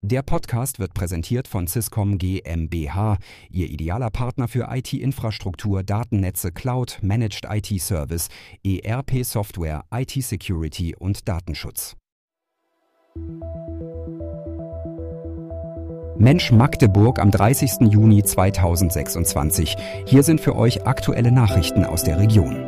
Der Podcast wird präsentiert von Swisscom GmbH, Ihr idealer Partner für IT-Infrastruktur, Datennetze, Cloud, Managed IT-Service, ERP-Software, IT-Security und Datenschutz. Mensch Magdeburg am 30. Juni 2026. Hier sind für euch aktuelle Nachrichten aus der Region.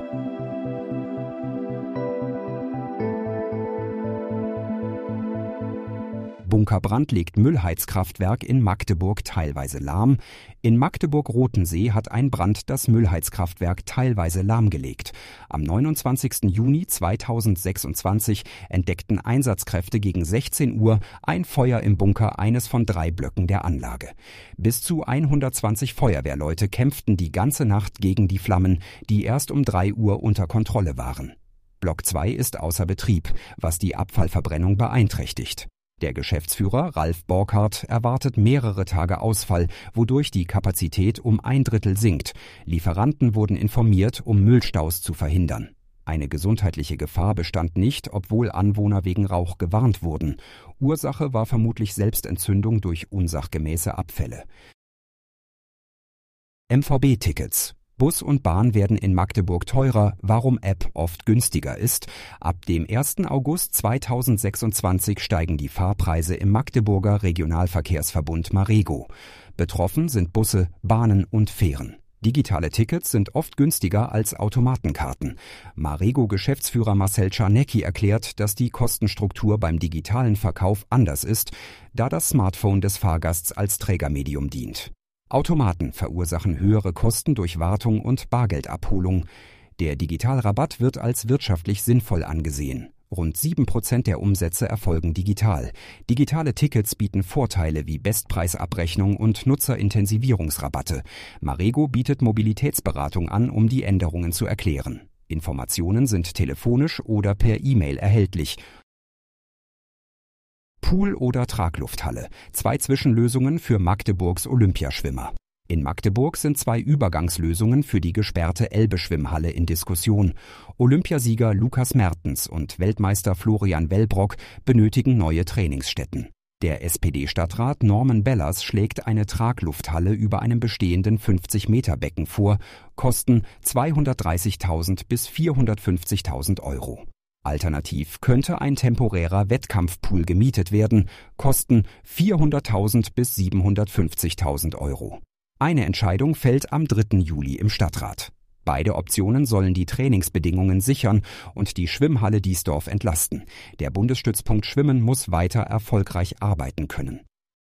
Bunkerbrand legt Müllheizkraftwerk in Magdeburg teilweise lahm. In Magdeburg-Rotensee hat ein Brand das Müllheizkraftwerk teilweise lahmgelegt. Am 29. Juni 2026 entdeckten Einsatzkräfte gegen 16 Uhr ein Feuer im Bunker eines von 3 Blöcken der Anlage. Bis zu 120 Feuerwehrleute kämpften die ganze Nacht gegen die Flammen, die erst um 3 Uhr unter Kontrolle waren. Block 2 ist außer Betrieb, was die Abfallverbrennung beeinträchtigt. Der Geschäftsführer Ralf Borkhardt erwartet mehrere Tage Ausfall, wodurch die Kapazität um 1/3 sinkt. Lieferanten wurden informiert, um Müllstaus zu verhindern. Eine gesundheitliche Gefahr bestand nicht, obwohl Anwohner wegen Rauch gewarnt wurden. Ursache war vermutlich Selbstentzündung durch unsachgemäße Abfälle. MVB-Tickets. Bus und Bahn werden in Magdeburg teurer, warum App oft günstiger ist. Ab dem 1. August 2026 steigen die Fahrpreise im Magdeburger Regionalverkehrsverbund Marego. Betroffen sind Busse, Bahnen und Fähren. Digitale Tickets sind oft günstiger als Automatenkarten. Marego-Geschäftsführer Marcel Czarnecki erklärt, dass die Kostenstruktur beim digitalen Verkauf anders ist, da das Smartphone des Fahrgasts als Trägermedium dient. Automaten verursachen höhere Kosten durch Wartung und Bargeldabholung. Der Digitalrabatt wird als wirtschaftlich sinnvoll angesehen. Rund 7% der Umsätze erfolgen digital. Digitale Tickets bieten Vorteile wie Bestpreisabrechnung und Nutzerintensivierungsrabatte. Marego bietet Mobilitätsberatung an, um die Änderungen zu erklären. Informationen sind telefonisch oder per E-Mail erhältlich. Pool oder Traglufthalle. 2 Zwischenlösungen für Magdeburgs Olympiaschwimmer. In Magdeburg sind 2 Übergangslösungen für die gesperrte Elbe-Schwimmhalle in Diskussion. Olympiasieger Lukas Mertens und Weltmeister Florian Wellbrock benötigen neue Trainingsstätten. Der SPD-Stadtrat Norman Bellers schlägt eine Traglufthalle über einem bestehenden 50-Meter-Becken vor. Kosten 230.000 bis 450.000 Euro. Alternativ könnte ein temporärer Wettkampfpool gemietet werden, Kosten 400.000 bis 750.000 Euro. Eine Entscheidung fällt am 3. Juli im Stadtrat. Beide Optionen sollen die Trainingsbedingungen sichern und die Schwimmhalle Diesdorf entlasten. Der Bundesstützpunkt Schwimmen muss weiter erfolgreich arbeiten können.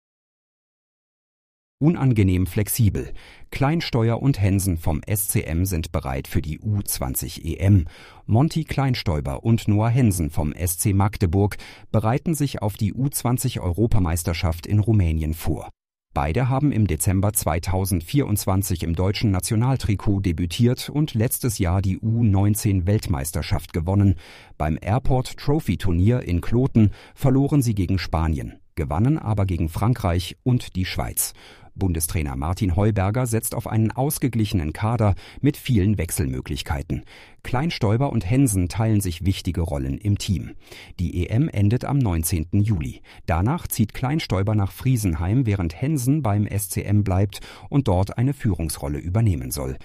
Unangenehm flexibel. Kleinsteuer und Hensen vom SCM sind bereit für die U20 EM. Monty Kleinstäuber und Noah Hensen vom SC Magdeburg bereiten sich auf die U20 Europameisterschaft in Rumänien vor. Beide haben im Dezember 2024 im deutschen Nationaltrikot debütiert und letztes Jahr die U19 Weltmeisterschaft gewonnen. Beim Airport Trophy Turnier in Kloten verloren sie gegen Spanien, gewannen aber gegen Frankreich und die Schweiz. Bundestrainer Martin Heuberger setzt auf einen ausgeglichenen Kader mit vielen Wechselmöglichkeiten. Kleinstäuber und Hensen teilen sich wichtige Rollen im Team. Die EM endet am 19. Juli. Danach zieht Kleinstäuber nach Friesenheim, während Hensen beim SCM bleibt und dort eine Führungsrolle übernehmen soll.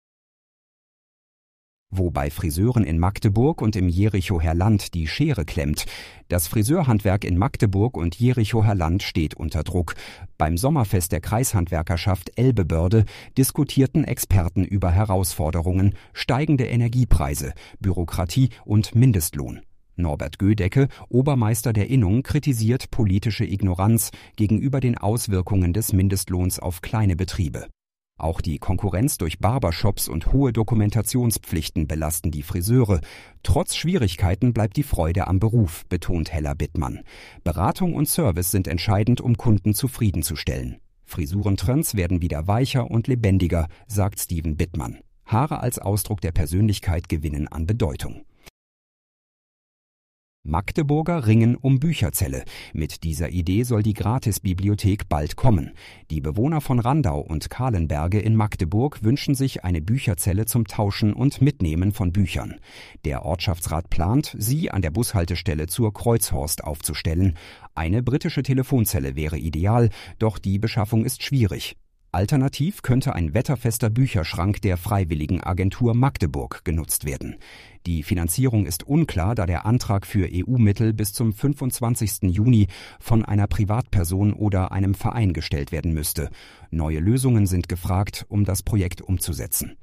Wo bei Friseuren in Magdeburg und im Jerichower Land die Schere klemmt. Das Friseurhandwerk in Magdeburg und Jerichower Land steht unter Druck. Beim Sommerfest der Kreishandwerkerschaft Elbe-Börde diskutierten Experten über Herausforderungen, steigende Energiepreise, Bürokratie und Mindestlohn. Norbert Gödecke, Obermeister der Innung, kritisiert politische Ignoranz gegenüber den Auswirkungen des Mindestlohns auf kleine Betriebe. Auch die Konkurrenz durch Barbershops und hohe Dokumentationspflichten belasten die Friseure. Trotz Schwierigkeiten bleibt die Freude am Beruf, betont Hella Bittmann. Beratung und Service sind entscheidend, um Kunden zufriedenzustellen. Frisurentrends werden wieder weicher und lebendiger, sagt Steven Bittmann. Haare als Ausdruck der Persönlichkeit gewinnen an Bedeutung. Magdeburger ringen um Bücherzelle. Mit dieser Idee soll die Gratisbibliothek bald kommen. Die Bewohner von Randau und Kahlenberge in Magdeburg wünschen sich eine Bücherzelle zum Tauschen und Mitnehmen von Büchern. Der Ortschaftsrat plant, sie an der Bushaltestelle zur Kreuzhorst aufzustellen. Eine britische Telefonzelle wäre ideal, doch die Beschaffung ist schwierig. Alternativ könnte ein wetterfester Bücherschrank der Freiwilligenagentur Magdeburg genutzt werden. Die Finanzierung ist unklar, da der Antrag für EU-Mittel bis zum 25. Juni von einer Privatperson oder einem Verein gestellt werden müsste. Neue Lösungen sind gefragt, um das Projekt umzusetzen.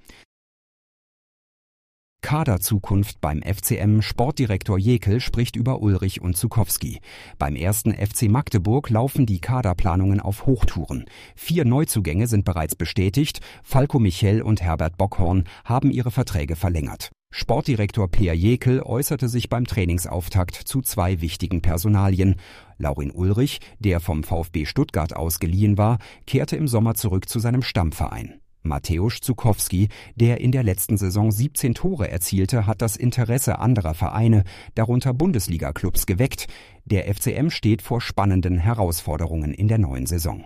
Kaderzukunft beim FCM. Sportdirektor Jekyll spricht über Ulrich und Zukowski. Beim ersten FC Magdeburg laufen die Kaderplanungen auf Hochtouren. 4 Neuzugänge sind bereits bestätigt. Falco Michel und Herbert Bockhorn haben ihre Verträge verlängert. Sportdirektor Peer Jekyll äußerte sich beim Trainingsauftakt zu 2 wichtigen Personalien. Laurin Ulrich, der vom VfB Stuttgart ausgeliehen war, kehrte im Sommer zurück zu seinem Stammverein. Mateusz Zukowski, der in der letzten Saison 17 Tore erzielte, hat das Interesse anderer Vereine, darunter Bundesliga-Clubs, geweckt. Der FCM steht vor spannenden Herausforderungen in der neuen Saison.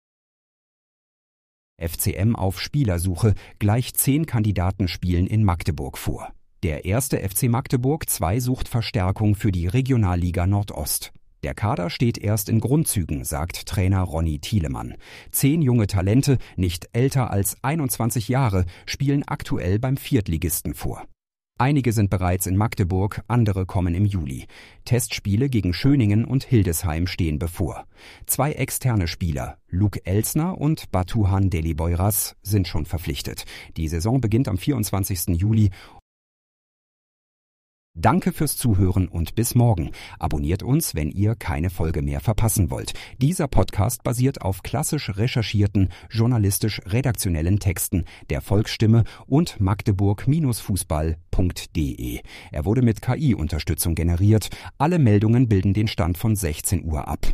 FCM auf Spielersuche, gleich 10 Kandidaten spielen in Magdeburg vor. Der erste FC Magdeburg II sucht Verstärkung für die Regionalliga Nordost. Der Kader steht erst in Grundzügen, sagt Trainer Ronny Thielemann. 10 junge Talente, nicht älter als 21 Jahre, spielen aktuell beim Viertligisten vor. Einige sind bereits in Magdeburg, andere kommen im Juli. Testspiele gegen Schöningen und Hildesheim stehen bevor. 2 externe Spieler, Luke Elsner und Batuhan Deliboiras, sind schon verpflichtet. Die Saison beginnt am 24. Juli. Danke fürs Zuhören und bis morgen. Abonniert uns, wenn ihr keine Folge mehr verpassen wollt. Dieser Podcast basiert auf klassisch recherchierten, journalistisch-redaktionellen Texten der Volksstimme und magdeburg-fußball.de. Er wurde mit KI-Unterstützung generiert. Alle Meldungen bilden den Stand von 16 Uhr ab.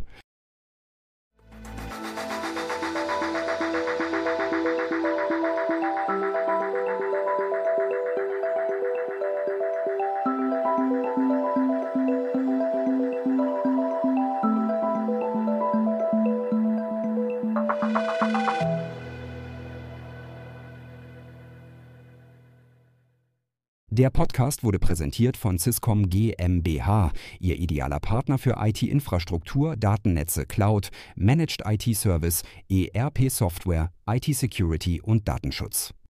Der Podcast wurde präsentiert von Syscom GmbH, Ihr idealer Partner für IT-Infrastruktur, Datennetze, Cloud, Managed IT-Service, ERP-Software, IT-Security und Datenschutz.